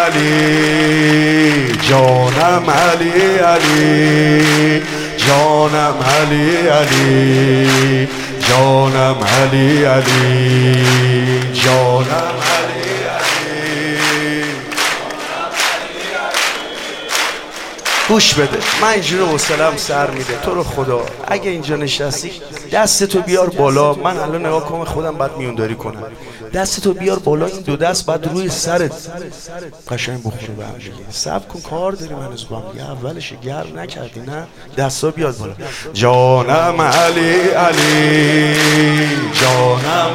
علی جانم علی علی جانم علی علی جانم علی علی جانم علی علی. گوش بده، من اینجوری حوصله‌ام سر میده. تو رو خدا اگه اینجا نشستی دستتو بیار بالا. من الان نگاه کنم خودم بعد میونداری کنم. دستتو بیار بالا، این دو دست بعد روی سرت قشنگ بخوره به هم دیگه. صبر کن کار داریم هنوز با هم دیگه. اولش گرم نکردی نه؟ دستا بیاد بالا. جانم علی علی جانم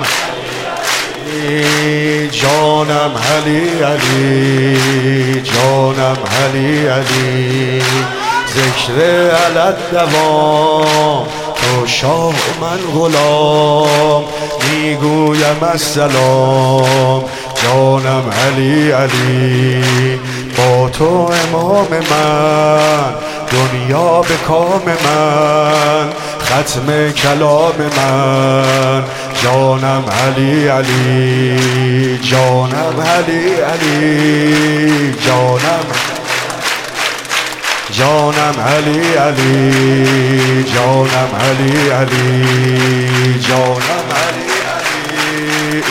علی جانم علی علی جانم علی علی ذکر علت دوام تو شاه و من غلام میگویم السلام جانم علی علی با تو امام من دنیا به کام من ختم کلام من جانم علی علی جانم علی علی جانم جانم علی علی جانم علی علی جانم علی علی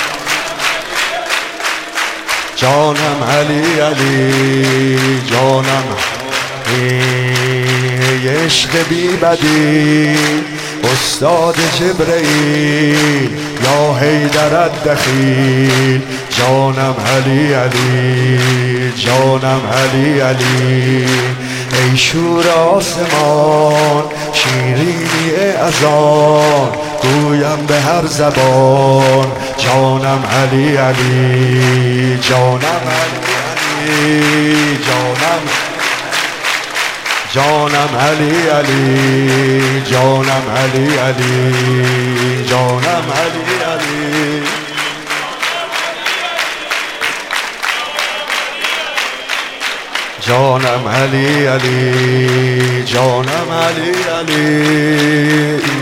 جانم علی علی جانم عشق بی بدی استاد جبرئیل یا حیدر الدخیل جانم علی علی جانم علی علی ای شور آسمان شیرینی اذان گویم به هر زبان جانم علی علی جانم علی علی جانم علی علی جانم علی علی جانم علی علی جانم علی علی جانم علی علی